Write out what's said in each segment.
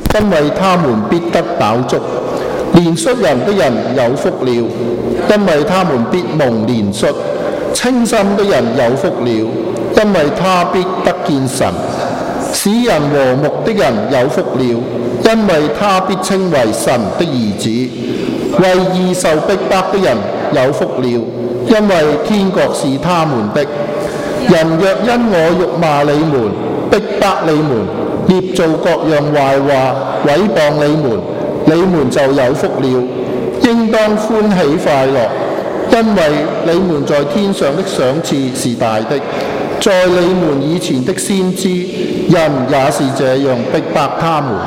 因為他們必得飽足；憐恤人的人有福了，因為他們必蒙憐恤；清心的人有福了，因為他必得見神；使人和睦的人有福了，因為他必稱為神的兒子；為義受逼迫的人有福了，因為天國是他們的。人若因我辱罵你們、逼迫你們、捏造各樣壞話、毀謗你們，你們就有福了，應當歡喜快樂，因為你們在天上的賞賜是大的。在你們以前的先知，人也是這樣逼迫他們。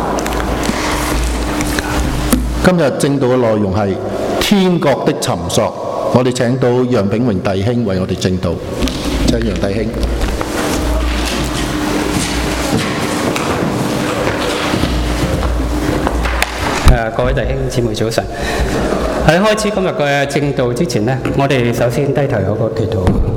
今日正道嘅內容係天國的尋索，我哋請到楊炳榮弟兄為我哋正道。請楊弟兄。 各位弟兄姊妹早晨。喺開始今日嘅正道之前呢，我哋首先低頭有個祈禱。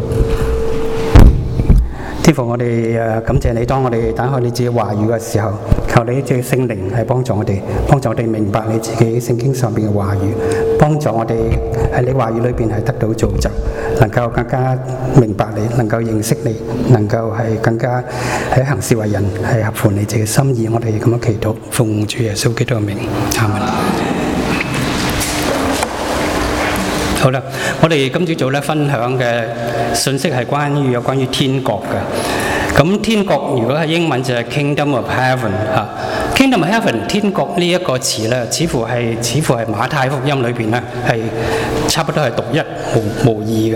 天父，我哋感謝你，當我哋打開你自己話語嘅時候，求你借聖靈係幫助我哋明白你自己聖經上邊嘅話語，幫助我哋喺你話語裏邊係得到造就，能夠更加明白你，能夠認識你，能夠係更加喺行事為人係合乎你自己心意。我哋咁樣祈禱，奉主耶穌基督嘅名，阿門。好啦，我哋今朝早咧分享嘅信息係有關於天國嘅。咁天國如果係英文就係 Kingdom of Heaven 嚇。Kingdom of Heaven 天國呢一個詞咧，似乎係馬太福音裏邊咧係差不多係獨一無二嘅。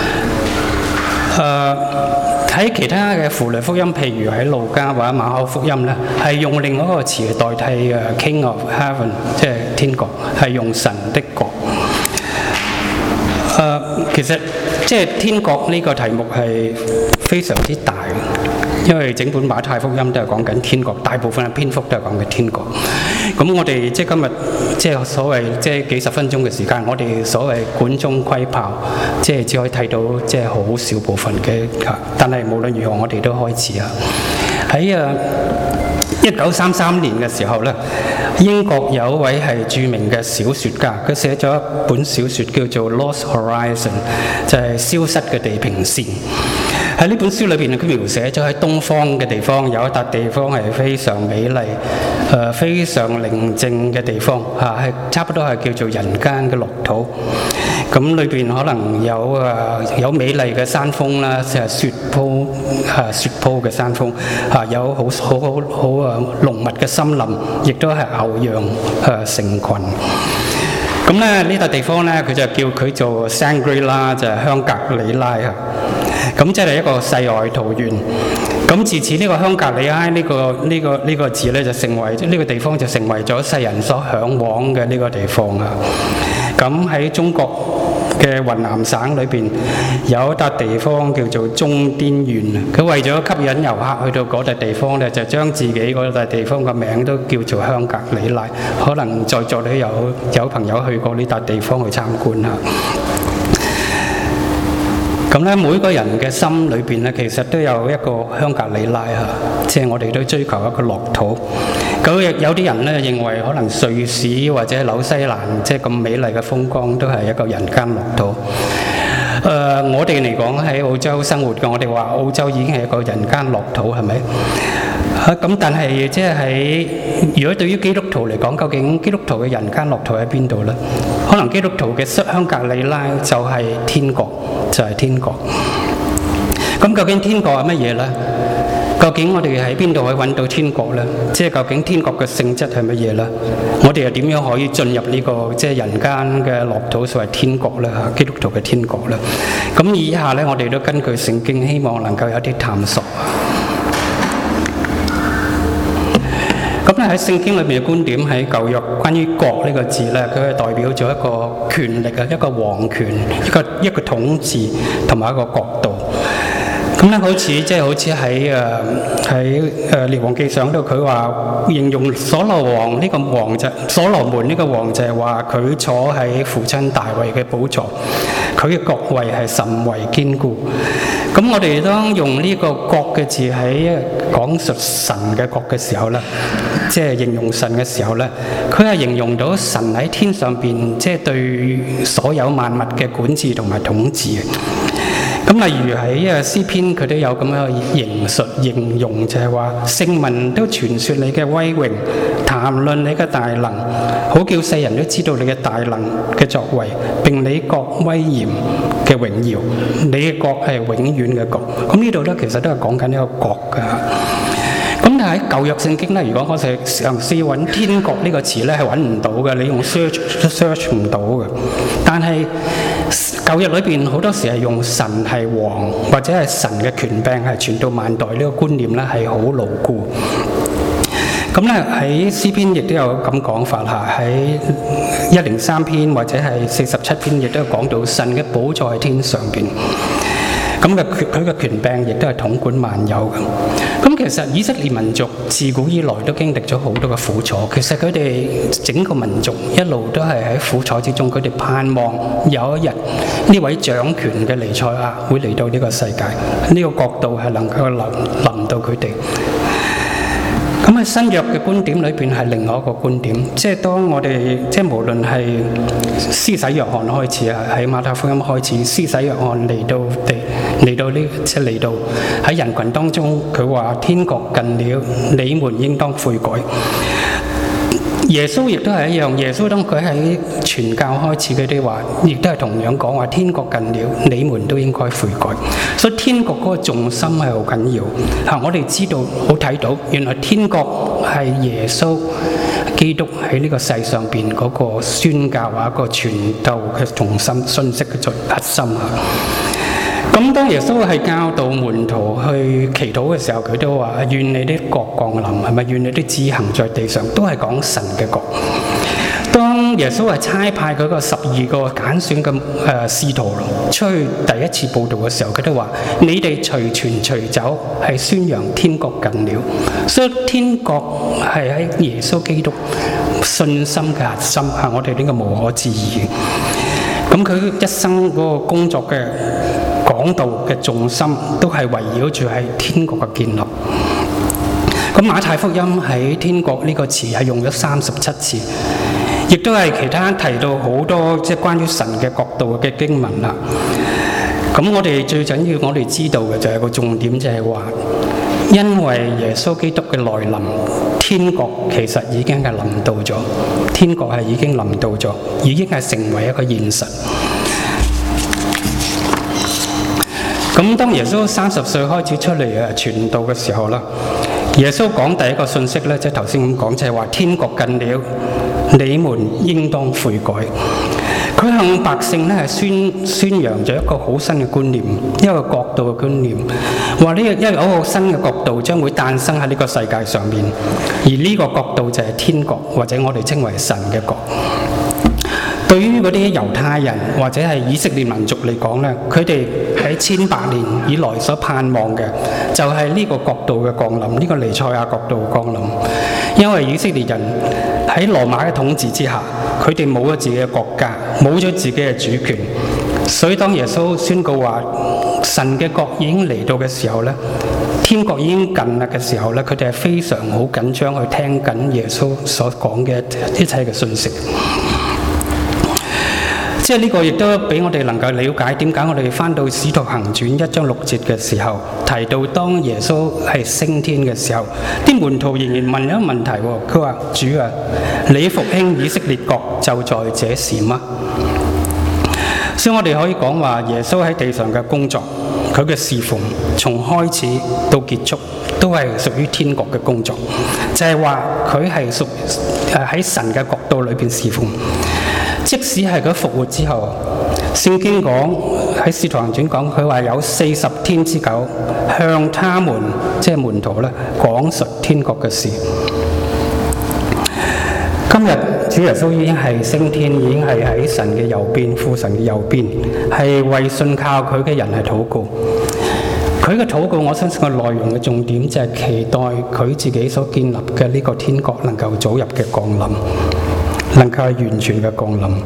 喺其他嘅符類福音，譬如喺路加或者馬可福音咧，係用另外一個詞嚟代替嘅 King of Heaven， 即係天國，係用神的國。其實即係天國呢個題目係非常之大嘅，因為整本馬太福音都係講緊天國，大部分嘅篇幅都係講緊天國。咁我哋即係今日即係所謂即係幾十分鐘嘅時間，我哋所謂管中窺豹，即係只可以睇到即係好少部分嘅。但係無論如何，我哋都開始啊！喺1933年嘅時候咧，英國有一位係著名嘅小説家，佢寫咗一本小説叫做《Lost Horizon》，就係消失嘅地平線。喺呢本書裏邊，佢描寫咗喺東方嘅地方有一笪地方係非常美麗、非常寧靜嘅地方，係差不多係叫做人間嘅樂土。咁裏邊可能有美麗嘅山峰啦，即係雪鋪嘅山峰，有好濃密嘅森林，亦都係牛羊成群。咁咧呢笪地方咧，佢就叫佢做 Shangri-La， 就係香格里拉啊。咁即係一個世外桃源。咁自此呢個香格里拉呢個字咧，就成為呢個地方就成為咗世人所嚮往嘅呢個地方啊。咁喺中國嘅雲南省裏邊有一笪地方叫做中甸縣，佢為咗吸引遊客去到嗰笪地方咧，就將自己嗰笪地方嘅名都叫做香格里拉。可能在座都有朋友去過呢笪地方去參觀下。咁咧，每個人嘅心裏邊咧，其實都有一個香格里拉啊，即係我哋都追求一個樂土。咁有啲人咧認為，可能瑞士或者紐西蘭即係咁美麗嘅風光，都係一個人間樂土。我哋嚟講喺澳洲生活嘅，我哋話澳洲已經係一個人間樂土，係咪？咁但係即係如果對於基督徒嚟講，究竟基督徒嘅人間樂土喺邊度呢？可能基督徒嘅香格里拉就係天國，就係天國。咁究竟天國係乜嘢呢？究竟我哋喺邊度可以揾到天國呢？即係究竟天國嘅性質係乜嘢呢？我哋又點樣可以進入呢個即係人間嘅樂土，所謂天國呢？基督徒嘅天國呢？咁以下呢，我哋都根據聖經，希望能夠有啲探索。咁咧喺聖經裏面嘅觀點，喺舊約關於國呢個字咧，佢係代表咗一個權力啊，一個皇權，一個統治同埋一個國度。 咁咧好似喺列王記上度，佢話形容所羅門呢個王就係話佢坐喺父親大衛嘅寶座，佢嘅國位係甚為堅固。咁我哋當用呢個國嘅字喺講述神嘅國嘅時候咧，即係形容神嘅時候咧，佢係形容到神喺天上邊，即係對所有萬物嘅管治同埋統治嘅。咁例如喺詩篇佢都有咁樣形容，就係話聖民都傳説你嘅威榮，談論你嘅大能，好叫世人都知道你嘅大能嘅作為，並你國威嚴嘅榮耀，你嘅國係永遠嘅國。咁呢度咧其實都係講緊一個國㗎。咁但係喺舊約聖經咧，如果我哋嘗試揾天國呢個詞咧，係揾唔到嘅，你用 search 唔到嘅。但係舊約裏邊好多時係用神係王，或者係神嘅權柄係傳到萬代呢個觀念咧係好牢固。咁咧喺詩篇亦都有咁講法嚇，喺103篇或者係47篇亦都有講到神嘅寶座喺天上邊。咁佢嘅權柄亦都係統管萬有嘅。咁其實以色列民族自古以來都經歷咗好多嘅苦楚。其實佢哋整個民族一路都係喺苦楚之中，佢哋盼望有一日呢位掌權嘅彌賽亞會嚟到呢個世界，呢個國度係能夠臨到佢哋。咁喺新約嘅觀點裏邊係另外一個觀點，即係當我哋無論係施洗約翰開始啊，喺馬太福音開始，施洗約翰嚟到喺人群當中，佢話天國近了，你們應當悔改。耶穌亦都係一樣，耶穌當佢喺傳教開始嗰啲話，亦都係同樣講話天國近了，你們都應該悔改。所以天國嗰個重心係好緊要嚇。我哋知道好睇到，原來天國係耶穌基督喺呢個世上邊嗰個宣教啊，個傳道嘅重心信息嘅核心啊。咁當耶穌係教導門徒去祈禱嘅時候，佢都話：願你啲國降臨，係咪？願你啲旨行在地上，都係講神嘅國。當耶穌係差派嗰個12個揀選嘅使徒出去第一次佈道嘅時候，佢都話：你哋隨傳隨走，係宣揚天國近了。所以天國係喺耶穌基督信心嘅核心，係我哋呢個無可置疑。咁佢一生嗰個工作嘅講道嘅重心都係圍繞住係天國嘅建立。咁馬太福音喺天國呢個詞係用咗37次，亦都係其他提到好多即係關於神嘅國度嘅經文啦。咁我哋最緊要我哋知道嘅就係個重點，就係話因為耶穌基督嘅來臨，天國其實已經係臨到咗，天國係已經臨到咗，已經係成為一個現實。咁當耶穌30歲開始出嚟傳道嘅時候啦，耶穌講第一個信息咧，即係頭先咁講，就係話天國近了，你們應當悔改。佢向百姓咧係宣揚咗一個好新嘅觀念，一個國度嘅觀念，話呢一個新嘅國度將會誕生喺呢個世界上面，而呢個國度就係天國，或者我哋稱為神嘅國。對於嗰啲猶太人或者係以色列民族嚟講咧，佢哋喺1800年以來所盼望嘅就係呢個國度嘅降臨，呢個彌賽亞國度嘅降臨。因為以色列人喺羅馬嘅統治之下，佢哋冇咗自己嘅國家，冇咗自己嘅主權，所以當耶穌宣告話神嘅國已經嚟到嘅時候咧，天國已經近啦嘅時候咧，佢哋係非常好緊張去聽緊耶穌所講嘅一切嘅信息。即係呢個亦都俾我哋能夠了解點解我哋翻到《使徒行傳》1章6節嘅時候，提到當耶穌係升天嘅時候，啲門徒仍然問一個問題喎，佢話：主啊，你復興以色列國就在這時嗎？所以我哋可以講話，耶穌喺地上嘅工作，佢嘅侍奉從開始到結束都係屬於天國嘅工作，就係話佢係屬喺神嘅國度裏邊侍奉。即使係佢復活之後，聖經講喺《使徒行傳》講，佢話有40天之久，向他們即係門徒咧講述天國嘅事。今日主耶穌已經係升天，已經係喺神嘅右邊，父神嘅右邊，係為信靠佢嘅人係禱告。佢佢嘅禱告，我相信個內容嘅重點就係期待佢自己所建立嘅呢個天國能夠早日嘅降臨，能夠係完全嘅降臨。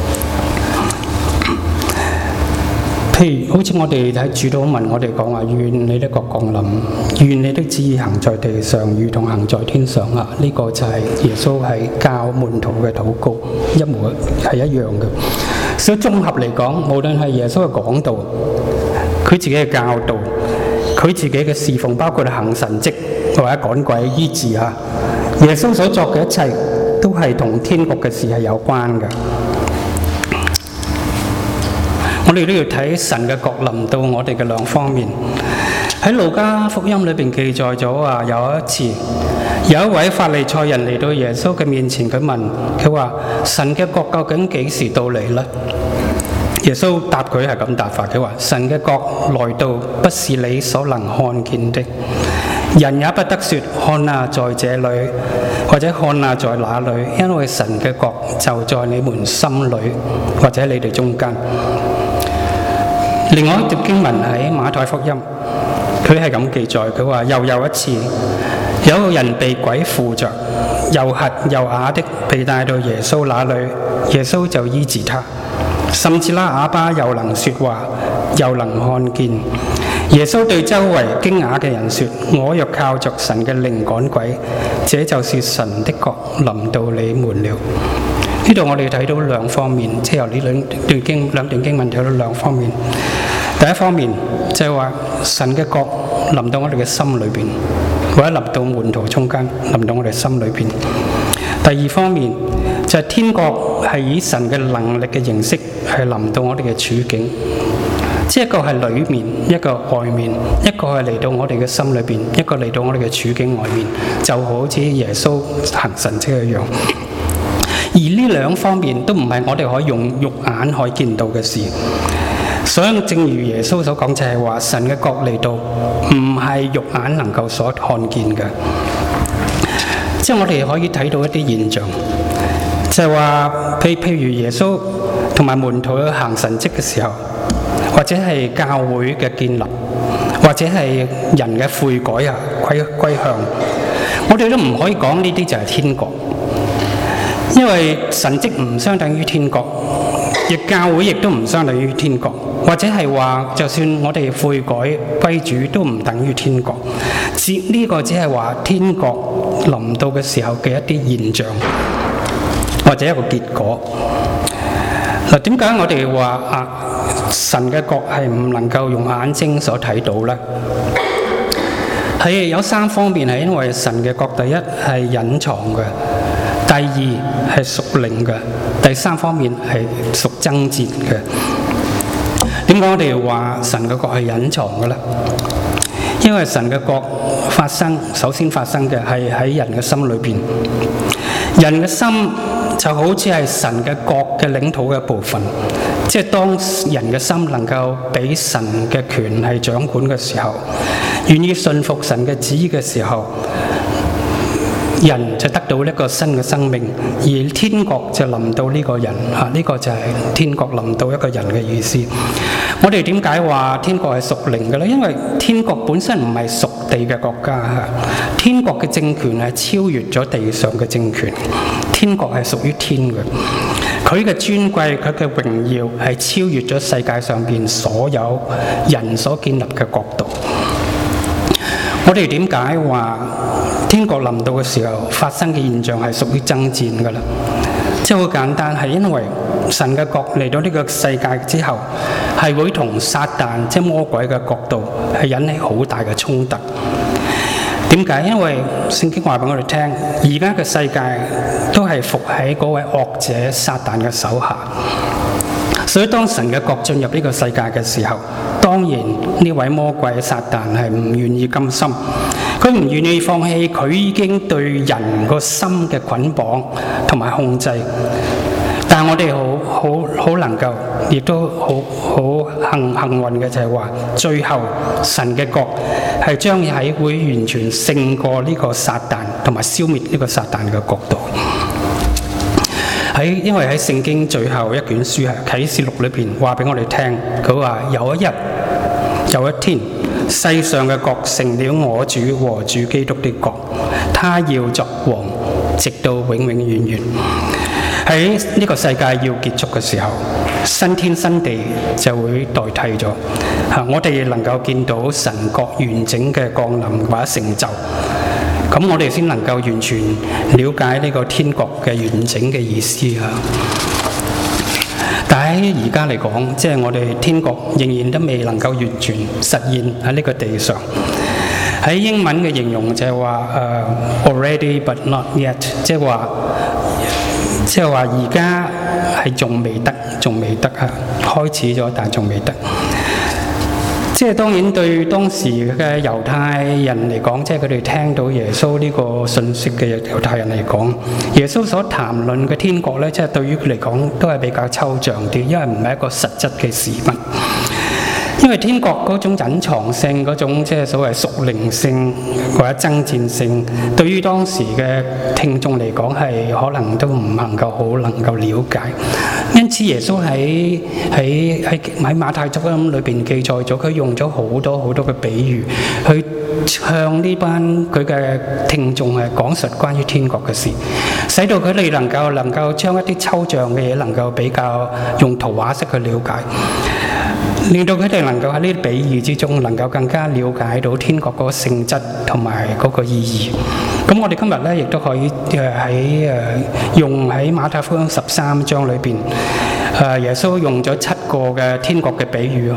譬如好似我哋喺主禱文，我哋講話願你的國降臨，願你的旨意行在地上，如同行在天上啊！呢個就係耶穌喺教門徒嘅禱告，一模係一樣嘅。所以綜合嚟講，無論係耶穌嘅講道，佢自己嘅教導，佢自己嘅侍奉，包括行神蹟或者趕鬼醫治啊，耶穌所作嘅一切都係同天國嘅事係有關嘅。我哋都要睇神嘅國臨到我哋嘅兩方面。喺路加福音裏邊記載咗話，有一次有一位法利賽人嚟到耶穌嘅面前，佢問佢話：神嘅國究竟幾時到嚟呢？耶穌答佢係咁答法，佢話：神嘅國來到不是你所能看見的，人也不得說看啊在這裏，或者看啊在那裏，因為神嘅國就在你們心裏或者你哋中間。另外一段經文喺馬太福音，佢係咁記載，佢話又有一次，有個人被鬼附着，又瞎又啞的，被帶到耶穌那裏，耶穌就醫治他，甚至那啞巴又能說話，又能看見。耶穌對周圍驚訝嘅人說：我若靠着神嘅靈趕鬼，這就是神的國臨到你們了。呢度我哋睇到兩方面，即係由呢兩段經文睇到兩方面。第一方面就係話神嘅國臨到我哋嘅心裏邊，或者臨到門徒中間，臨到我哋心裏邊。第二方面就係天國係以神嘅能力嘅形式係臨到我哋嘅處境，即係一個係裏面，一個外面，一個係嚟到我哋嘅心裏邊，一個嚟到我哋嘅處境外面，就好似耶穌行神蹟一樣。而呢兩方面都唔係我哋可以用肉眼可以見到嘅事，所以正如耶穌所講，就係話神嘅國嚟到唔係肉眼能夠所看見嘅。即係我哋可以睇到一啲現象，就係話譬如耶穌同埋門徒去行神蹟嘅時候，或者係教會嘅建立，或者係人嘅悔改啊、歸向，我哋都唔可以講呢啲就係天國。因為神蹟唔相等於天國，亦教會亦都唔相等於天國，或者係話就算我哋悔改歸主都唔等於天國。呢個只係話天國臨到嘅時候嘅一啲現象，或者一個結果。嗱，點解我哋話神嘅國係唔能夠用眼睛所睇到呢？係有三方面，係因為神嘅國第一係隱藏嘅，第二係屬靈嘅，第三方面係屬爭戰嘅。點解我哋話神嘅國係隱藏嘅呢？因為神嘅國首先發生嘅係喺人嘅心裏邊，人嘅心就好似係神嘅國嘅領土嘅部分。即係當人嘅心能夠俾神嘅權係掌管嘅時候，願意信服神嘅旨意嘅時候，人就得到一個新嘅生命，而天國就臨到呢個人嚇，呢個就係天國臨到一個人嘅意思。我哋點解話天國係屬靈嘅呢？因為天國本身唔係屬地嘅國家嚇，天國嘅政權係超越咗地上嘅政權，天國係屬於天嘅，佢嘅尊貴、佢嘅榮耀係超越咗世界上邊所有人所建立嘅國度。我哋點解話天國臨到嘅時候發生嘅現象係屬於爭戰嘅啦？即係好簡單，係因為神嘅國嚟到呢個世界之後，係會同撒旦即係魔鬼嘅國度係引起好大嘅衝突。點解？因為聖經話俾我哋聽，而家嘅世界都係服喺嗰位惡者撒旦嘅手下。所以當神嘅國進入呢個世界嘅時候，當然呢位魔鬼撒旦係唔願意甘心，佢唔願意放棄佢已經對人個心嘅捆綁同埋控制。但係我哋好能夠，亦都好幸運嘅就係話，最後神嘅國係將喺會完全勝過呢個撒旦，同埋消滅呢個撒旦嘅國度。因為喺聖經最後一卷書啟示錄裏邊話俾我哋聽，佢話有一日有一天， 世上嘅國成了我主和主基督的國，他要作王，直到永永遠遠。喺呢個世界要結束嘅時候，新天新地就會代替咗。我哋能夠見到神國完整嘅降臨或者成就，咁我哋先能夠完全了解呢個天國嘅完整嘅意思啊！但喺而家嚟講，即係我哋天國仍然都未能夠完全實現喺呢個地上。喺英文嘅形容就係話already but not yet， 即係話而家係仲未得啊，開始咗但係仲未得。即係當然對當時嘅猶太人嚟講，即係佢哋聽到耶穌呢個信息嘅猶太人嚟講，耶穌所談論嘅天國呢，即係對於佢嚟講都係比較抽象啲，因為唔係一個實質嘅事物。因為天國嗰種隱藏性，嗰種即係所謂屬靈性或者爭戰性，對於當時嘅聽眾嚟講係可能都唔能夠好能夠了解。因此耶穌喺馬太福音裏邊記載咗，佢用咗好多嘅比喻去向呢班佢嘅聽眾係講述關於天國嘅事，使到佢哋能夠將一啲抽象嘅嘢能夠比較用圖畫式去了解，令到佢哋能夠喺呢啲比喻之中能夠更加了解到天國嗰個性質同埋嗰個意義。咁我哋今日咧亦都可以用喺馬太福音13章裏邊，耶穌用咗7個嘅天國嘅比喻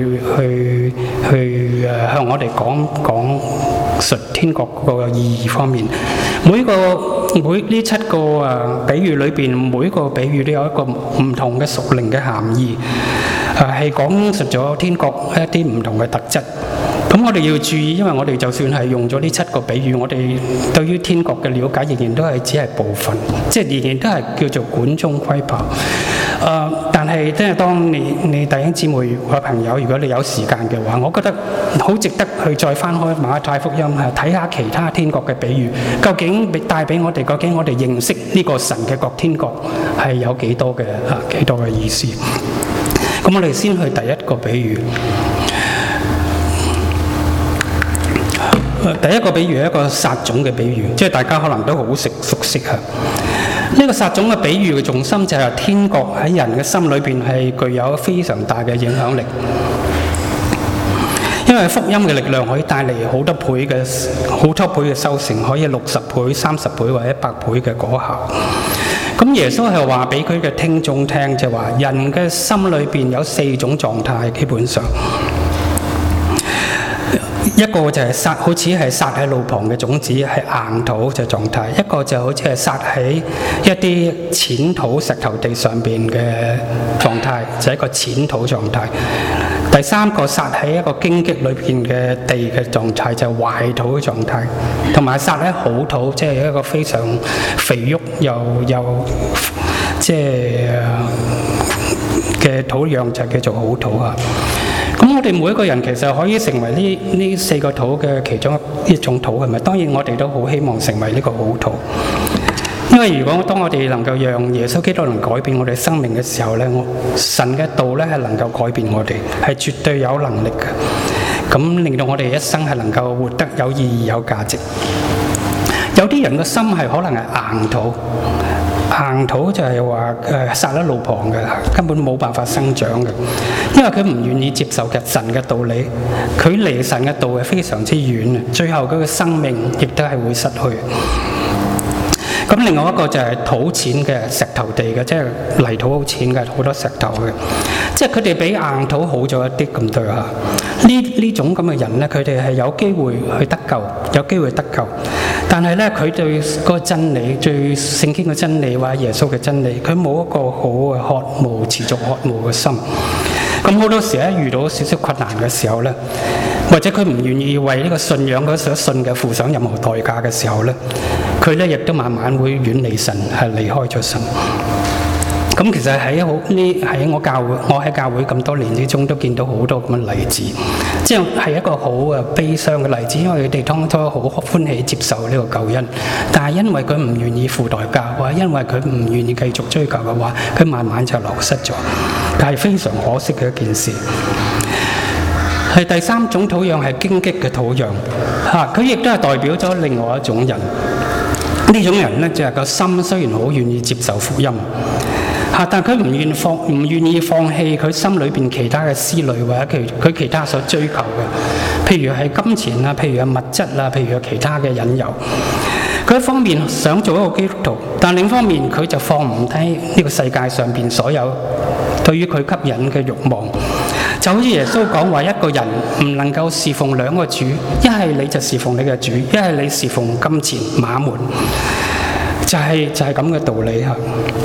去向我哋講述天國嗰個意義方面。每呢7個比喻裏邊，每一個比喻都有一個唔同嘅屬靈嘅含義，係講述咗天國一啲唔同嘅特質。咁我哋要注意，因為我哋就算係用咗呢7個比喻，我哋對於天國嘅了解仍然都係只係部分，即係仍然都係叫做管中窺豹。但係即係當你弟兄姊妹或朋友，如果你有時間嘅話，我覺得好值得去再翻開馬太福音睇下其他天國嘅比喻，究竟帶俾我哋，究竟我哋認識呢個神嘅國天國係有幾多嘅意思。咁我哋先去第一個比喻。第一個比喻係一個撒種嘅比喻，即係大家可能都好熟悉啊。呢個撒種嘅比喻嘅重心就係天國喺人嘅心裏邊係具有非常大嘅影響力，因為福音嘅力量可以帶嚟好多倍嘅收成，可以60倍、30倍或者100倍嘅果效。咁耶穌係話俾佢嘅聽眾聽，就話人嘅心裏邊有4種狀態，基本上。一個就係好似係撒喺路旁嘅種子，係硬土嘅狀態；一個就好似係撒喺一啲淺土石頭地上邊嘅狀態，就係一個淺土狀態。第三個撒喺一個荊棘裏邊嘅地嘅狀態，就係壞土嘅狀態。同埋撒喺好土，即係一個非常肥沃又即係嘅土壤，就叫做好土啊。咁我哋每一個人其實可以成為呢4個土嘅其中一種土，係咪？當然我哋都好希望成為呢個好土，因為如果當我哋能夠讓耶穌基督能改變我哋生命嘅時候咧，神嘅道咧係能夠改變我哋，係絕對有能力嘅。咁令到我哋一生係能夠活得有意義、有價值。有啲人嘅心係可能係硬土。硬土就係話撒喺路旁嘅，根本冇辦法生長嘅，因為佢唔願意接受神嘅道理，佢離神嘅道係非常之遠，最後佢嘅生命亦都係會失去。咁另外一個就係土淺嘅石頭地嘅，即係泥土好淺嘅，好多石頭嘅，即係佢哋比硬土好咗一啲咁對嚇。呢種咁嘅人咧，佢哋係有機會去得救，有機會得救。但係咧，佢對嗰個真理、對聖經嘅真理或者耶穌嘅真理，佢冇一個好嘅渴慕、持續渴慕嘅心。咁好多時咧，遇到少少困難嘅時候咧，或者佢唔願意為呢個信仰佢所信嘅付上任何代價嘅時候咧，佢咧亦都慢慢會遠離神，係離開咗神。咁其實喺我喺教會咁多年之中，都見到好多咁嘅例子，即係一個好悲傷嘅例子，因為佢哋當初好歡喜接受呢個救恩，但係因為佢唔願意付代價，或者因為佢唔願意繼續追求嘅話，佢慢慢就流失咗，但係非常可惜嘅一件事。 係第三種土壤係荊棘嘅土壤，佢亦都係代表咗另外一種人。呢種人呢，就係個心雖然好願意接受福音，但佢唔願意放棄佢心裏邊其他嘅思慮或者佢其他所追求嘅，譬如係金錢啊，譬如係物質啊，譬如係其他嘅引誘。佢一方面想做一個基督徒，但另一方面佢就放唔低呢個世界上邊所有對於佢吸引嘅慾望。就好似耶穌講話，一個人唔能夠侍奉兩個主，一係你就侍奉你嘅主，一係你侍奉金錢馬門，就係咁嘅道理嚇。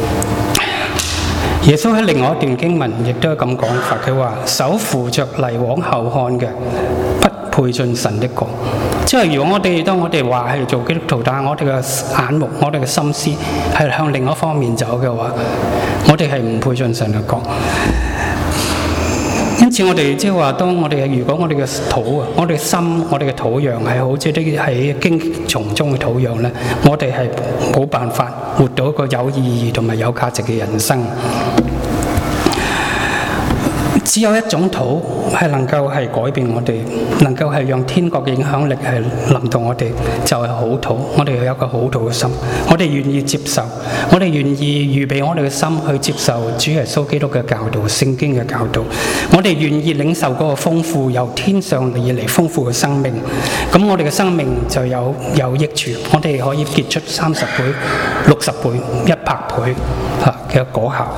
耶穌喺另外一段經文亦都係咁講法，佢話手扶着犁往後看嘅，不配進神的國。即係如果當我哋話係做基督徒，但係我哋嘅眼目、我哋嘅心思係向另一方面走嘅話，我哋係唔配進神嘅國。因此我哋即係話，如果我哋嘅土啊，我哋嘅心、我哋嘅土壤係好似啲喺荊叢中嘅土壤咧，我哋係冇辦法活到一個有意義同埋有價值嘅人生。只有一種土係能夠係改變我哋，能夠係讓天國嘅影響力係臨到我哋，就係好土。我哋有一個好土嘅心，我哋願意接受，我哋願意預備我哋嘅心去接受主耶穌基督嘅教導、聖經嘅教導。我哋願意領受嗰個豐富由天上而嚟豐富嘅生命。咁我哋嘅生命就有益處，我哋可以結出30倍、60倍、100倍嘅果效。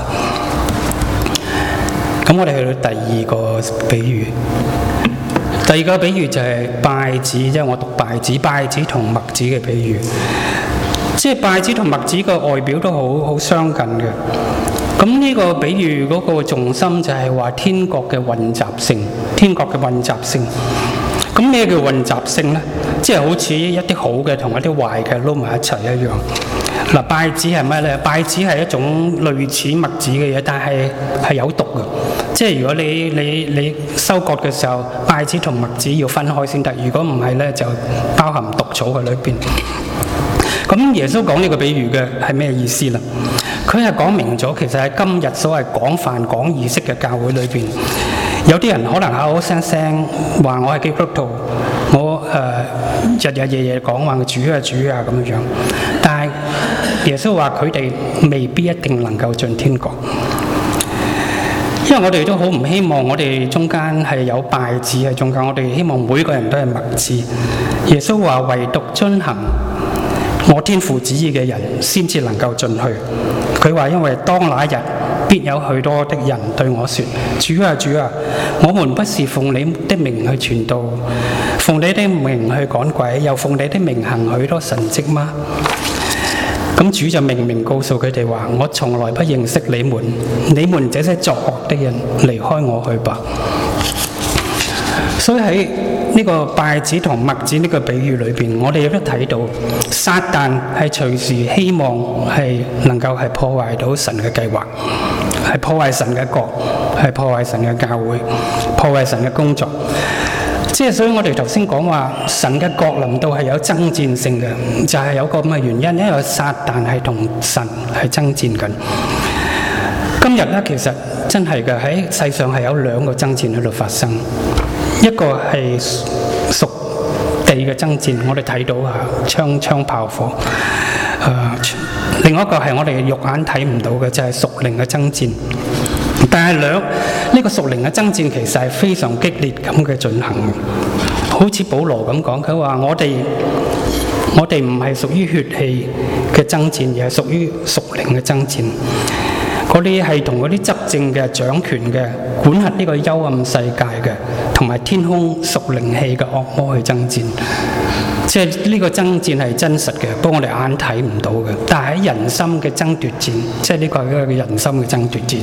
咁我哋去到第二個比喻，第二個比喻就係稗子，即係我讀稗子同麥子嘅比喻。即係稗子同麥子嘅外表都好相近嘅。咁呢個比喻嗰個重心就係話天國嘅混雜性，天國嘅混雜性。咁咩叫混雜性呢？即係好似一啲好嘅同一啲壞嘅撈埋一齊一樣。嗱，稗子係咩呢？稗子係一種類似麥子嘅嘢，但係有毒嘅。即係如果你收割嘅時候，稗子同麥子要分開先得。如果唔係呢，就包含毒草喺裏邊。咁耶穌講呢個比喻嘅係咩意思啦？佢係講明咗，其實喺今日所謂廣泛講儀式嘅教會裏邊，有啲人可能口口聲聲話我係基督徒，我日日夜夜講話主啊主啊咁樣，但係耶穌話佢哋未必一定能夠進天國，因為我哋都好唔希望我哋中間係有稗子喺中間，我哋希望每個人都係麥子。耶穌話唯獨遵行我天父旨意嘅人先至能夠進去。佢話因為當那日必有許多的人對我說，主啊主啊，我們不是奉你的名去傳道，奉你的名去趕鬼，又奉你的名行許多神蹟嗎？咁主就明明告訴佢哋話，我從來不認識你們，你們這些作惡的人，離開我去吧。所以喺呢個稗子同麥子呢個比喻裏邊，我哋亦都睇到撒旦係隨時希望係能夠係破壞到神嘅計劃，係破壞神嘅國，係破壞神嘅教會，破壞神嘅工作。即係所以我哋頭先講話神嘅國臨到係有爭戰性嘅，就係有個咁嘅原因，因為撒旦係同神係爭戰緊。今日咧，其實真係嘅，喺世上係有兩個爭戰喺度發生。一個係屬地嘅爭戰，我哋睇到槍炮火；另外一個係我哋肉眼睇唔到嘅，就係屬靈嘅爭戰。但係呢個屬靈嘅爭戰其實係非常激烈咁嘅進行，好似保羅咁講，佢話我哋唔係屬於血氣嘅爭戰，而係屬於屬靈嘅爭戰。嗰啲係同嗰啲執政嘅、掌權嘅、管轄呢個幽暗世界嘅，同埋天空屬靈氣嘅惡魔去爭戰。即係呢個爭戰係真實嘅，不過我哋眼睇唔到嘅。但係喺人心嘅爭奪戰，即係呢個係一個人心嘅爭奪戰。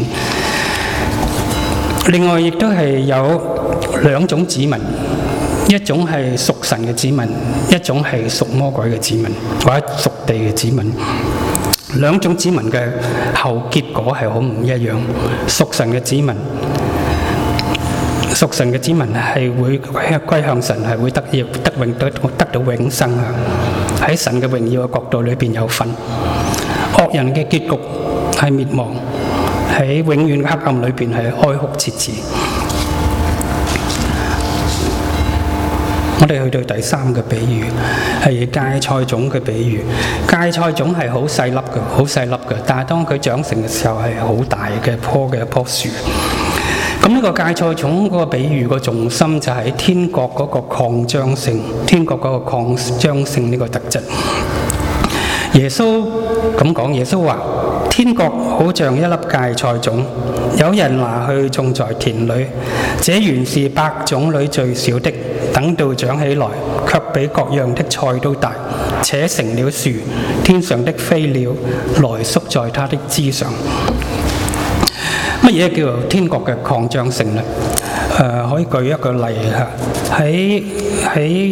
另外亦都係有兩種子民，一種係屬神嘅子民，一種係屬魔鬼嘅子民，或者屬地嘅子民。兩種子民嘅後結果係好唔一樣。屬神嘅子民係會歸向神，係會得到永生啊！喺神嘅榮耀嘅國度裏邊有份。惡人嘅結局係滅亡，喺永遠嘅黑暗裏邊係哀哭切齒。 我哋去到第三個比喻，係芥菜種嘅比喻。芥菜種係好細粒嘅，好細粒嘅，但係當佢長成嘅時候係好大嘅一棵樹。咁呢個芥菜種嗰個比喻個重心就喺天國嗰個擴張性，天國嗰個擴張性呢個特質。耶穌咁講，耶穌話：天國好像一粒芥菜種，有人拿去種在田裏，這原是百種裏最小的，等到長起來，卻比各樣的菜都大，且成了樹，天上的飛鳥來宿在它的枝上。乜嘢叫做天國嘅擴張性呢？可以舉一個例嚇，喺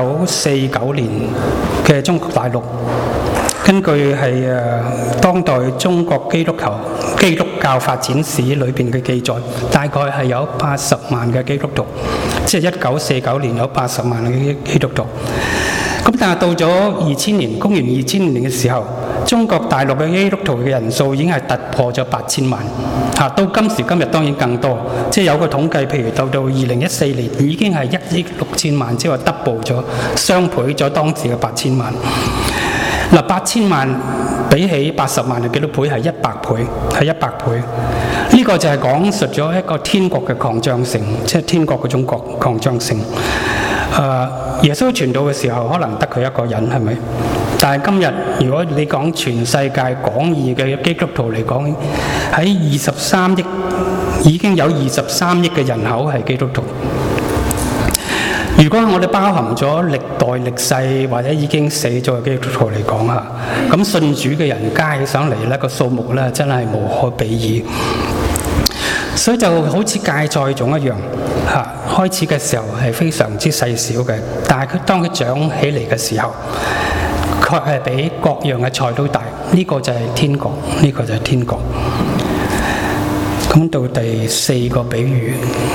1949年嘅中國大陸，根據係當代中國基督教發展史裏邊嘅記載，大概係有80萬嘅基督徒，即係1949年有80萬嘅基督徒。咁但係到咗2000年，公元2000年嘅時候，中國大陸嘅基督徒嘅人數已經係突破咗8000萬。到今時今日當然更多，即係有個統計，譬如到2014年已經係1億6000萬，即係話 double 咗，雙倍咗當時嘅8000萬。嗱，8000萬比起80萬係幾多倍？係100倍，係100倍。呢個就係講述咗一個天國嘅擴張性，即係天國嗰種擴張性。耶穌傳道嘅時候，可能得佢一個人，係咪？但係今日，如果你講全世界廣義嘅基督徒嚟講，喺23億已經有23億嘅人口係基督徒。如果我哋包含咗歷代歷世或者已經死咗嘅基督徒嚟講嚇，咁信主嘅人加起上嚟呢個數目呢，真係無可比擬。所以就好似芥菜種一樣嚇，開始嘅時候係非常之細小嘅，但係當佢長起嚟嘅時候，卻係比各樣嘅菜都大。呢個就係天國，呢個就係天國。咁到第4個比喻，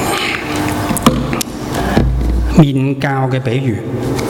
麵酵嘅比喻。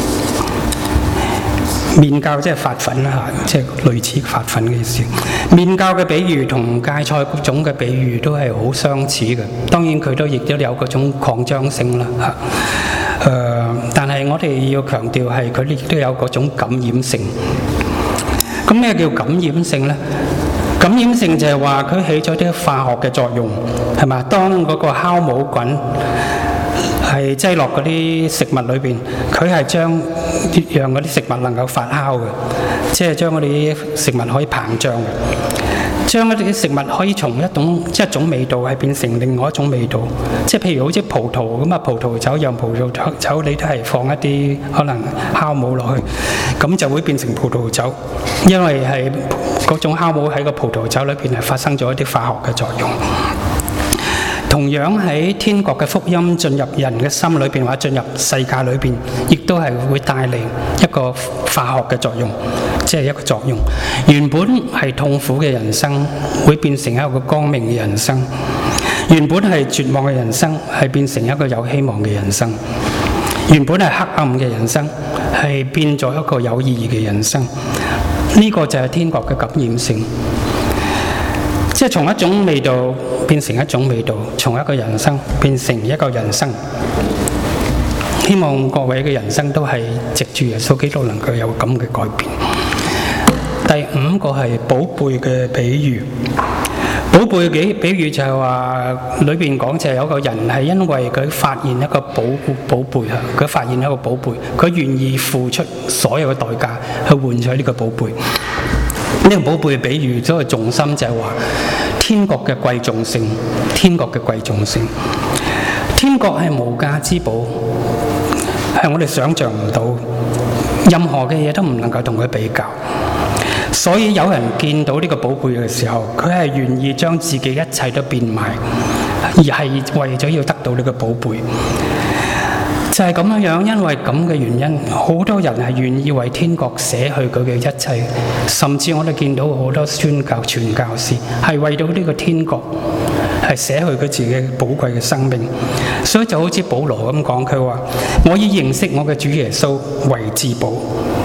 麵酵即係發粉啦，即係類似發粉嘅意思。麵酵嘅比喻同芥菜種嘅比喻都係好相似嘅，當然佢亦都有嗰種擴張性啦嚇。但係我哋要強調係佢亦都有嗰種感染性。咁咩叫感染性呢？感染性就係話佢起咗啲化學嘅作用，係嘛？當嗰個酵母菌係擠落嗰啲食物裏邊，佢係讓嗰啲食物能夠發酵嘅，即係將嗰啲食物可以膨脹嘅，將嗰啲食物可以從一種味道係變成另外一種味道。即係譬如好似葡萄咁啊，葡萄酒釀葡萄酒你都係放一啲可能酵母落去，咁就會變成葡萄酒，因為係嗰種酵母喺個葡萄酒裏邊係發生咗一啲化學嘅作用。同樣喺天國嘅福音進入人嘅心裏邊，或者進入世界裏邊，亦都係會帶嚟一個化學嘅作用，即係一個作用。原本係痛苦嘅人生，會變成一個光明嘅人生；原本係絕望嘅人生，係變成一個有希望嘅人生；原本係黑暗嘅人生，係變咗一個有意義嘅人生。呢個就係天國嘅感染性。即係從一種味道變成一種味道，從一個人生變成一個人生。希望各位嘅人生都係藉住耶穌基督能夠有咁嘅改變。第5個係寶貝嘅比喻。寶貝嘅比喻就係話裏邊講就係有個人係因為佢發現一個寶貝啊，佢發現一個寶貝，佢願意付出所有嘅代價去換取呢個寶貝。呢個寶貝嘅比喻，所謂重心就係話天國嘅貴重性，天國嘅貴重性。天國係無價之寶，係我哋想象唔到，任何嘅嘢都唔能夠同佢比較。所以有人見到呢個寶貝嘅時候，佢係願意將自己一切都變賣，而係為咗要得到呢個寶貝。就係咁樣，因為咁嘅原因，好多人係願意為天國捨去佢嘅一切，甚至我哋見到好多宣教傳教士係為到呢個天國係捨去佢自己寶貴嘅生命。所以就好似保羅咁講，佢話：我以認識我嘅主耶穌為至寶。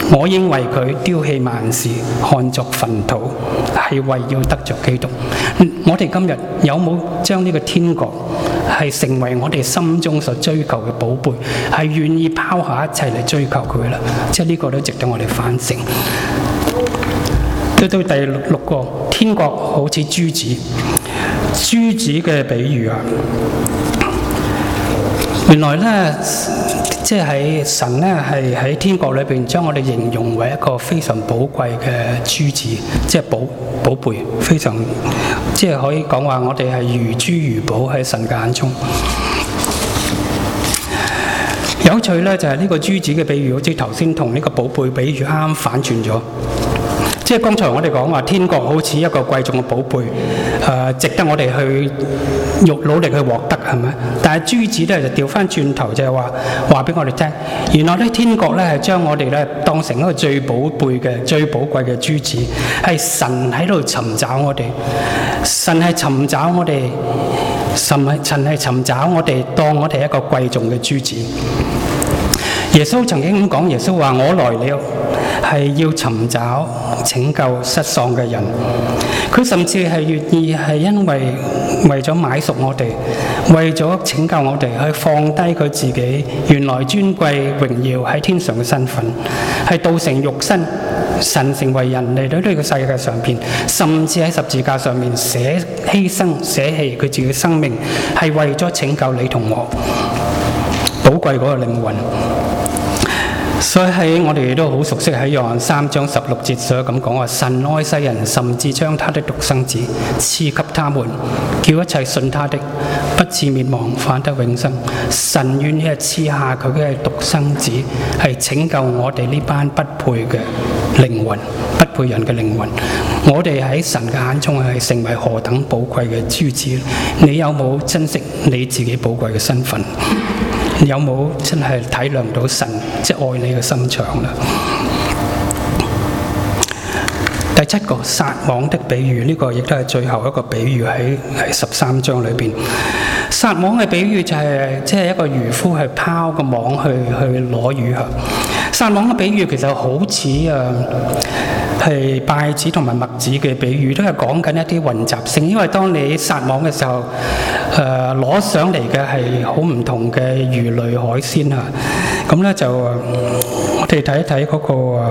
我應為佢丟棄萬事，看作糞土，係為要得着基督。我哋今日有冇將呢個天國係成為我哋心中所追求嘅寶貝，係願意拋下一切嚟追求佢啦？即係呢個都值得我哋反省。到第6個，天國好似珠子。珠子嘅比喻啊，原來呢，即係神呢係喺天國裏邊將我哋形容為一個非常寶貴嘅珠子，即係寶貝，非常即係可以講話我哋係如珠如寶喺神嘅眼中。有趣呢，就係呢個珠子嘅比喻，好似頭先同呢個寶貝比喻啱啱反轉咗。即係剛才我哋講話天國好似一個貴重嘅寶貝，值得我哋去努力去獲得，係咪？但係珠子咧就調翻轉頭，就係話俾我哋聽，原來咧天國咧係將我哋咧當成一個最寶貝嘅、最寶貴嘅珠子，係神喺度尋找我哋，神係尋找我哋，神係尋找我哋，當我哋一個貴重嘅珠子。耶穌曾經咁講，耶穌話：我來了，係要尋找拯救失喪嘅人。佢甚至係願意係因為咗買贖我哋，為咗拯救我哋，去放低佢自己原來尊貴榮耀喺天上嘅身份，係道成肉身，神成為人嚟到呢個世界上邊，甚至喺十字架上面犧牲捨棄佢自己嘅生命，係為咗拯救你同我寶貴嗰個靈魂。所以喺我哋都好熟悉喺約翰3章16節所咁講話：神愛世人，甚至將他的獨生子賜給他們，叫一切信他的不至滅亡，反得永生。神願意係賜下佢嘅獨生子，係拯救我哋呢班不配嘅靈魂，不配人嘅靈魂。我哋喺神嘅眼中係成為何等寶貴嘅珠子？你有冇珍惜你自己寶貴嘅身份？有冇真係體諒到神即係愛你嘅心腸啦？第7個撒網的比喻，呢個亦都係最後一個比喻喺13章裏邊。撒網嘅比喻就係即係一個漁夫係拋個網去攞魚嚇。撒網嘅比喻其實好似係稗子同埋麥子嘅比喻，都係講緊一啲混雜性。因為當你撒網嘅時候，攞上嚟嘅係好唔同嘅魚類海鮮啊。咁咧就我哋睇一睇嗰個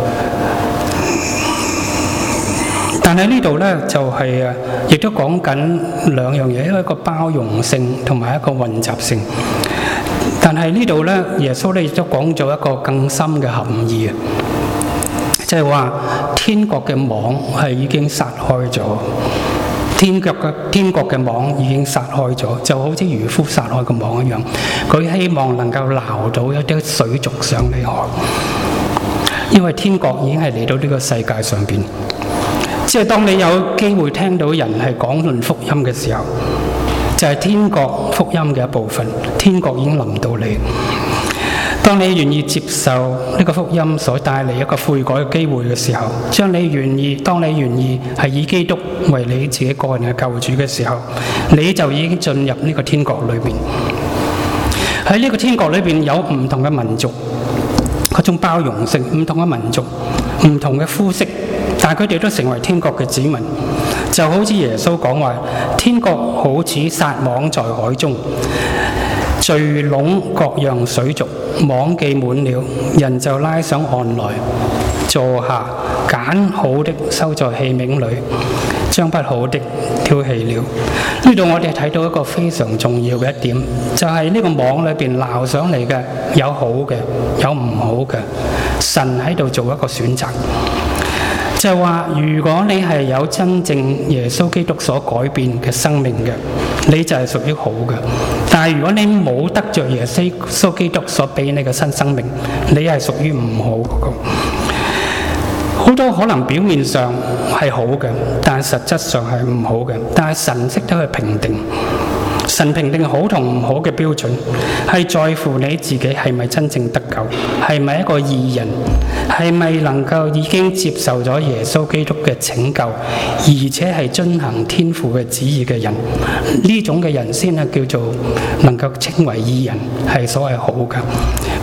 但係呢度咧就係亦都講緊兩樣嘢，一個包容性同埋一個混雜性。但係呢度咧，耶穌咧亦都講咗一個更深嘅含義啊，即係話天國嘅網係已經撒開咗，天國嘅網已經撒開咗，就好似漁夫撒開個網一樣。佢希望能夠撈到一啲水族上嚟河，因為天國已經係嚟到呢個世界上邊。即係當你有機會聽到人係講論福音嘅時候，就係天國福音嘅一部分。天國已經臨到你。當你願意接受呢個福音所帶嚟一個悔改嘅機會嘅時候，當你願意係以基督為你自己個人嘅救主嘅時候，你就已經進入呢個天國裏邊。喺呢個天國裏邊有唔同嘅民族，嗰種包容性，唔同嘅民族，唔同嘅膚色，但係佢哋都成為天國嘅子民。就好似耶穌講話，天國好似撒網在海中，聚攏各樣水族，網既滿了，人就拉上岸來，坐下，揀好的收在器皿裏，將不好的丟棄了。呢度我哋睇到一個非常重要嘅一點，就係呢個網裏邊撈上嚟嘅有好嘅，有唔好嘅，神喺度做一個選擇。就係話，如果你係有真正耶穌基督所改變嘅生命嘅，你就係屬於好嘅。但係如果你冇得着耶穌基督所俾你嘅新生命，你係屬於唔好嗰個。好多可能表面上係好嘅，但係實質上係唔好嘅。但係神識得去評定，神評定好同唔好嘅標準，係在乎你自己係咪真正得救，係咪一個義人，係咪能夠已經接受咗耶穌基督嘅拯救，而且係遵行天父嘅旨意嘅人，呢種嘅人先係叫做能夠稱為義人，係所謂好嘅。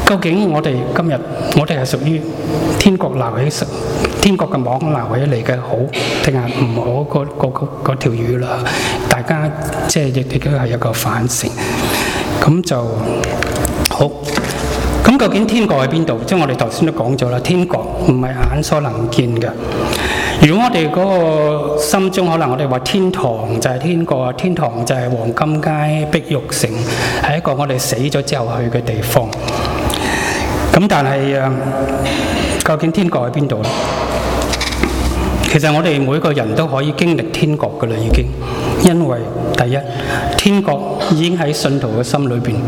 究竟我哋今日係屬於天國撈起天國嘅網撈起嚟嘅好，定係唔好嗰條魚啦？大家即係亦都係一個反省。咁就好。咁究竟天國喺邊度？即係我哋頭先都講咗啦，天國唔係眼所能見嘅。如果我哋嗰個心中可能我哋話天堂就係天國，天堂就係黃金街、碧玉城，係一個我哋死咗之後去嘅地方。咁但係究竟天國喺邊度咧？其實我哋每個人都可以經歷天國㗎啦，已經。因為第一，天國已經喺信徒嘅心裏邊。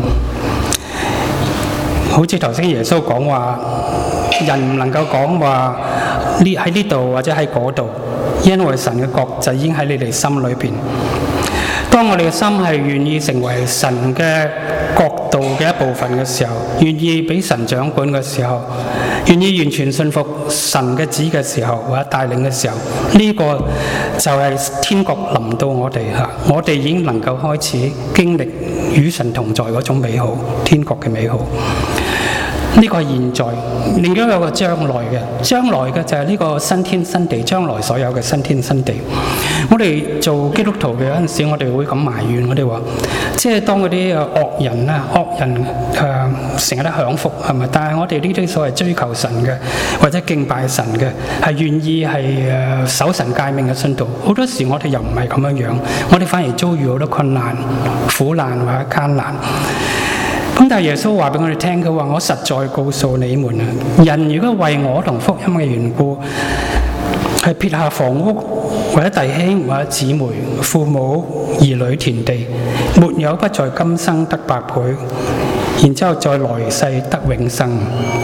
好似頭先耶穌講話，人唔能夠講話喺呢度或者喺嗰度，因為神嘅國就已經喺你哋心裏邊。當我哋嘅心係願意成為神嘅國度嘅一部分嘅時候，願意俾神掌管嘅時候，願意完全信服神嘅旨嘅時候，或者帶領嘅時候，呢個就係天國臨到我哋嚇，我哋已經能夠開始經歷與神同在嗰種美好，天國嘅美好。呢個係現在，另外有個將來嘅，將來嘅就係呢個新天新地，將來所有嘅新天新地。我哋做基督徒嘅嗰陣時，我哋會咁埋怨，我哋話，即係當嗰啲惡人成日都享福係咪？但係我哋呢啲所謂追求神嘅或者敬拜神嘅，係願意係守神誡命嘅信徒，好多時我哋又唔係咁樣，我哋反而遭遇好多困難、苦難或者艱難。咁但係耶穌話俾我哋聽，佢話：我實在告訴你們啊，人如果為我同福音嘅緣故，係撇下房屋或者弟兄或者姊妹、父母、兒女、田地，沒有不在今生得百倍，然之後在來世得永生。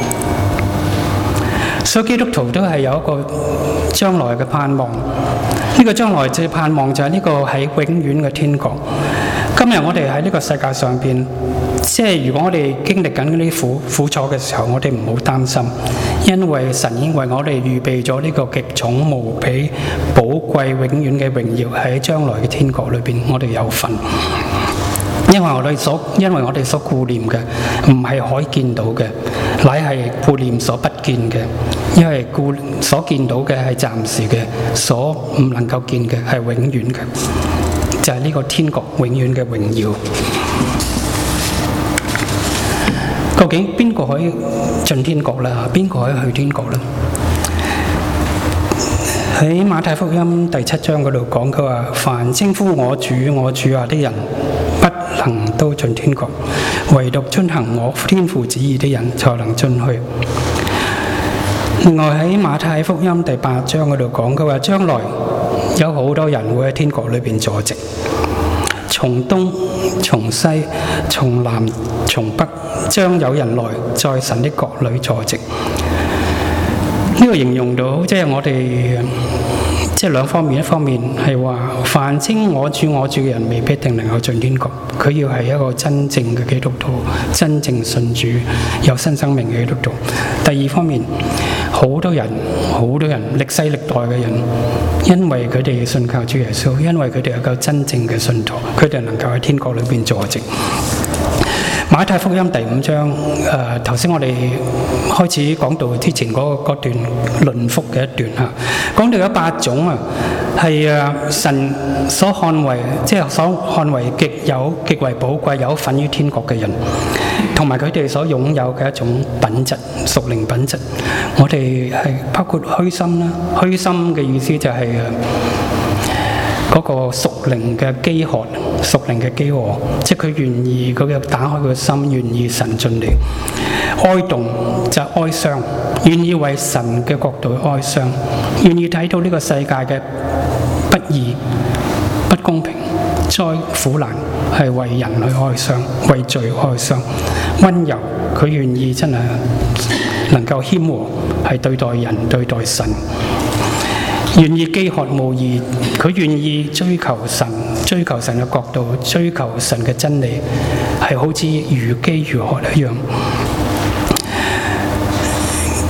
所以基督徒都係有一個將來嘅盼望。呢個將來嘅盼望就係呢個喺永遠嘅天國。今日我哋喺呢個世界上邊，即係如果我哋經歷緊呢啲苦楚嘅時候，我哋唔好擔心，因為神已經為我哋預備咗呢個極重無比、寶貴、永遠嘅榮耀喺將來嘅天國裏邊，我哋有份。因為我哋所顧念嘅唔係可以見到嘅，乃係顧念所不見嘅。因為所見到嘅係暫時嘅，所唔能夠見嘅係永遠嘅，就係呢個天國永遠嘅榮耀。究竟邊個可以進天國呢？邊個可以去天國呢？喺馬太福音第7章嗰度講，佢話：凡稱呼我主啊的人，不能都進天國，唯獨遵行我天父旨意的人才能進去。另外喺馬太福音第8章嗰度講，佢話將來有好多人會喺天國裏邊坐席，從東、從西、從南、從北，將有人來在神的國裏坐席。呢個形容到即係我哋即係兩方面，一方面係話凡稱我主嘅人未必一定能夠進天國，佢要係一個真正嘅基督徒，真正信主有新生命嘅基督徒。第二方面，好多人歷世歷代嘅人，因為佢哋信靠主耶穌，因為佢哋有個真正嘅信徒，佢哋能夠喺天國裏邊坐席。馬太福音第5章，頭先我哋開始講到之前嗰段論福嘅一段嚇，講到有8種啊，係神所看為，即係所看為極為寶貴、有份於天國嘅人，同埋佢哋所擁有嘅一種品質、屬靈品質。我哋係包括虛心啦，虛心嘅意思就係嗰個屬靈嘅飢渴，屬靈嘅飢餓，即係佢願意佢打開佢嘅心，願意神進嚟。哀慟就係哀傷，願意為神嘅國度哀傷，願意睇到呢個世界嘅不義、不公平、災苦難，係為人去哀傷，為罪哀傷。溫柔，佢願意真係能夠謙和，係對待人、對待神。願意飢渴慕義，佢願意追求神嘅國度，追求神嘅真理，係好似如飢如渴一樣。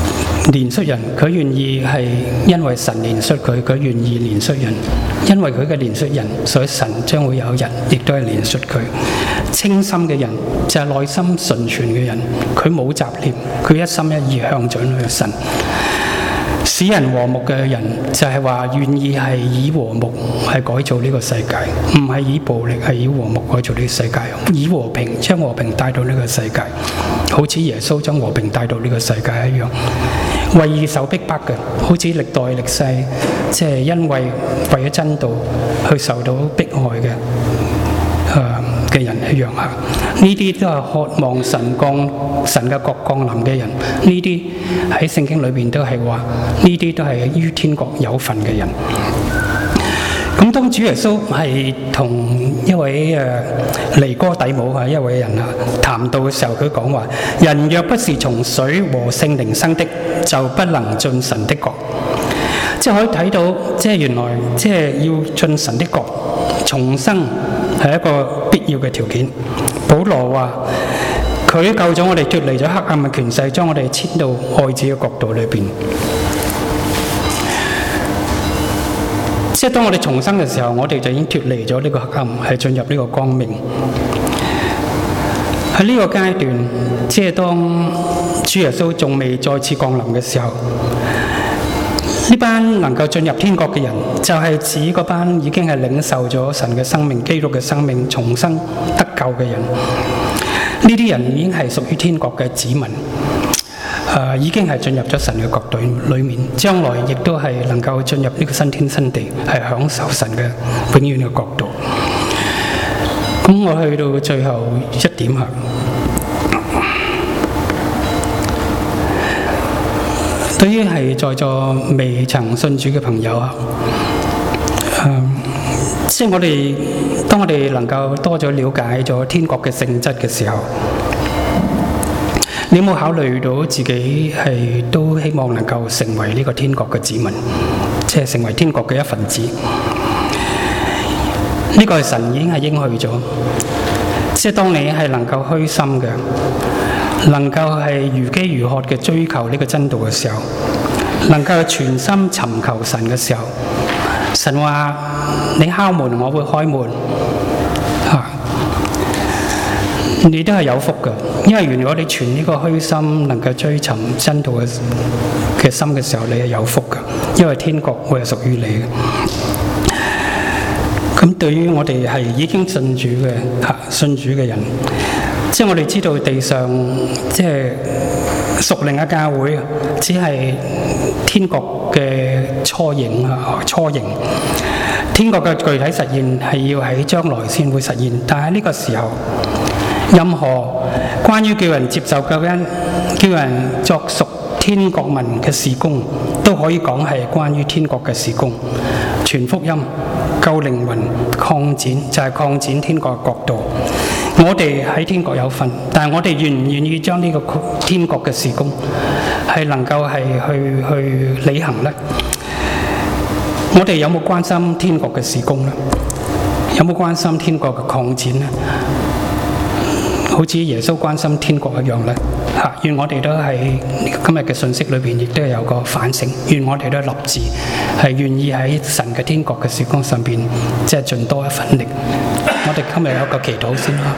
憐恤人，佢願意係因為神憐恤佢，佢願意憐恤人，因為佢嘅憐恤人，所以神將會有人亦都係憐恤佢。清心嘅人就係內心純全嘅人，佢冇雜念，佢一心一意向著佢嘅神。使人和睦嘅人就係話願意係以和睦係改造呢個世界，唔係以暴力，係以和睦改造呢個世界，以和平將和平帶到呢個世界，好似耶穌將和平帶到呢個世界一樣。為義受逼迫嘅，好似歷代歷世即係因為咗真道去受到迫害嘅人一樣嚇，呢啲都係渴望神嘅國降臨嘅人。呢啲喺聖經裏邊都係話，呢啲都係於天國有份嘅人。咁當主耶穌係同一位尼哥底母一位人談到嘅時候，佢講話：人若不是從水和聖靈生的，就不能進神的國。即係可以睇到，即係原來即係要進神的國，重生係一個必要嘅條件。保羅話佢救咗我哋脫離咗黑暗嘅權勢，將我哋遷到愛子嘅國度裏邊。即係當我哋重生嘅時候，我哋就已經脫離咗呢個黑暗，係進入呢個光明。喺呢個階段，即係當主耶穌仲未再次降臨嘅時候，呢班能夠進入天國嘅人，就係指嗰班已經係領受咗神嘅生命、基督嘅生命、重生得救嘅人。呢啲人已經係屬於天國嘅子民，已經係進入咗神嘅國度裏面，將來亦都係能夠進入呢個新天新地，係享受神嘅永遠嘅國度。咁我去到最後一點嚇。對於係在座未曾信主嘅朋友即係當我哋能夠多咗了解咗天國嘅性質嘅時候，你有冇考慮到自己係都希望能夠成為呢個天國嘅子民，即係成為天國嘅一份子？呢個係神已經係應許咗，即係當你係能夠虛心嘅，能夠係如飢如渴嘅追求呢個真道嘅時候，能夠全心尋求神嘅時候，神話你敲門我會開門你都係有福嘅。因為如果你存呢個虛心能夠追尋真道嘅心嘅時候，你係有福嘅，因為天國會係屬於你嘅。咁對於我哋係已經信主嘅人，即係我哋知道地上即係屬靈嘅教會，只係天國嘅初形。天國嘅具體實現係要喺將來先會實現，但係呢個時候，任何關於叫人接受救恩、叫人作屬天國民嘅事工，都可以講係關於天國嘅事工，傳福音、救靈魂、擴展就係擴展天國嘅國度。我哋喺天國有份，但係我哋願唔願意將呢個天國嘅事工係能夠係去履行呢？我哋有冇關心天國嘅事工呢？有冇關心天國嘅擴展呢？好似耶穌關心天國一樣呢？願我哋都喺今日嘅信息裏邊，亦都有個反省。願我哋都立志係願意喺神嘅天國嘅事工上邊，即係盡多一份力。我哋今日有個祈禱先啦。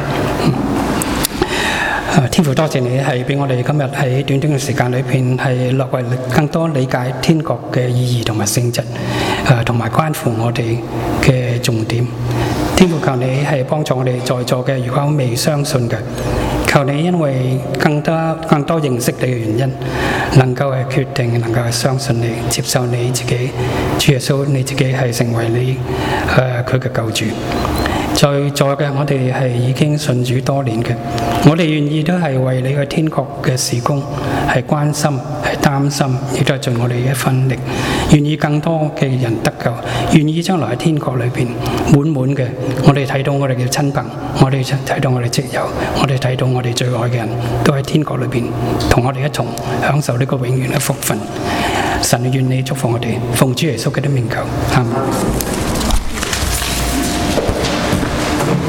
天父，多謝你係俾我哋今日喺短短嘅時間裏邊係略為更多理解天國嘅意義同埋性質，同埋關乎我哋嘅重點。天父，求你係幫助我哋在座嘅，如果未相信嘅，求你因為更多認識你嘅原因，能夠係決定，能夠係相信你，接受你自己，主耶穌你自己係成為你佢嘅救主。在座嘅我哋係已經信主多年嘅，我哋願意都係為你嘅天國嘅事工係關心、係擔心，亦都係盡我哋一分力，願意更多嘅人得救，願意將來喺天國裏邊滿滿嘅，我哋睇到我哋嘅親朋，我哋睇到我哋戚友，我哋睇到我哋最愛嘅人都喺天國裏邊同我哋一同享受呢個永遠嘅福分。神願你祝福我哋，奉主耶穌基督名求，阿們。